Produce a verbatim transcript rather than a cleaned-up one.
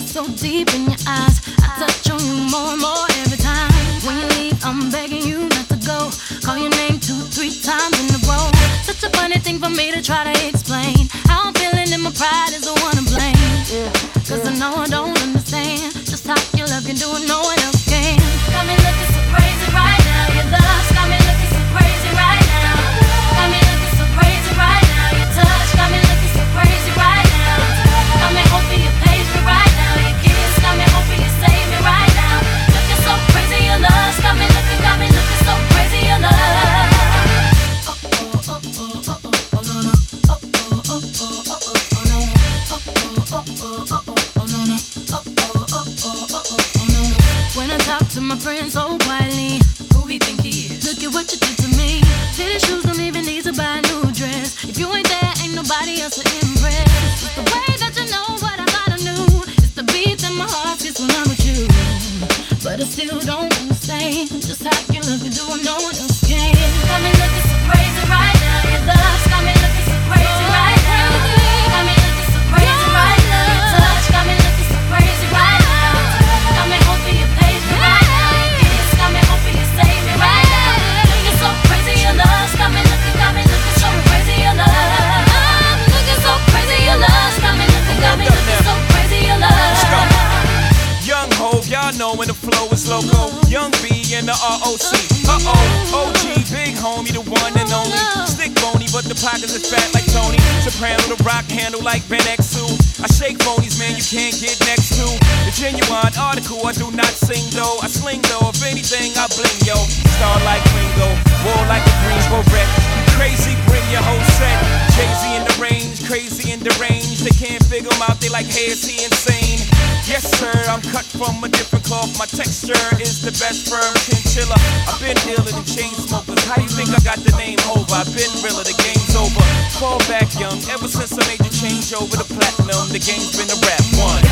so deep in your eyes. I touch on you more and more every time. When you leave, I'm begging you not to go. Call your name two, three times in a row. Such a funny thing for me to try to explain. How I'm feeling and my pride is the one to blame. Cause I know I don't understand just how your love can do it, no one else can. Got me looking so crazy right now. Your love's got me looking so crazy right now. Got me looking so crazy right now. Your touch got me looking so crazy right now. Got me hoping you page me right now. Your kiss got me hoping you save me right now. Looking so crazy, your love's got me looking, got me looking so crazy, your love. Oh oh oh oh oh oh oh no no. Oh oh oh oh oh oh oh no no. Oh oh oh oh oh oh no no. Oh oh oh oh oh oh no no. When I talk to my friends so quietly, who he think he is? Look at what you did to me. Fitted shoes don't even need to buy a new dress. If you ain't there, ain't nobody else to impress. It's the way that you know what I thought I knew. It's the beat that my heart gets when I'm with you. But I still don't understand just how you look and do what no one else can. Got me looking so crazy right now. Your love's got me looking so crazy right now. Got me looking so crazy right now. Your touch got me looking so crazy right now. Got me hoping you page me right now. Your kiss got me hoping you save me right now. Looking so crazy, your love's got me looking, got me looking so crazy, your love. I'm looking so crazy, your love's got me looking, got me looking so crazy, your love. Young Hov, y'all know when the flow is loco. Young B and the R O C. Uh-oh, O G, big homie, the one and only. Stick bony, but the pockets is fat like Tony. Soprano, the rock handle like Ben X two. I shake phonies, man, you can't get next to. The genuine article, I do not sing though. I sling though, if anything, I bling, yo. Star like Ringo, war like a Greensboro wreck. Crazy, bring your whole set. Jay-Z in the range, crazy in the range. They can't figure him out, they like, hey, is he insane? Yes, sir, I'm cut from a different cloth. My texture is the best firm chinchilla. I've been dealing in chain smokers. How you think I got the name over? I've been realer, the game's over. Fall back young, ever since I made the change over to platinum. The game's been a rap one.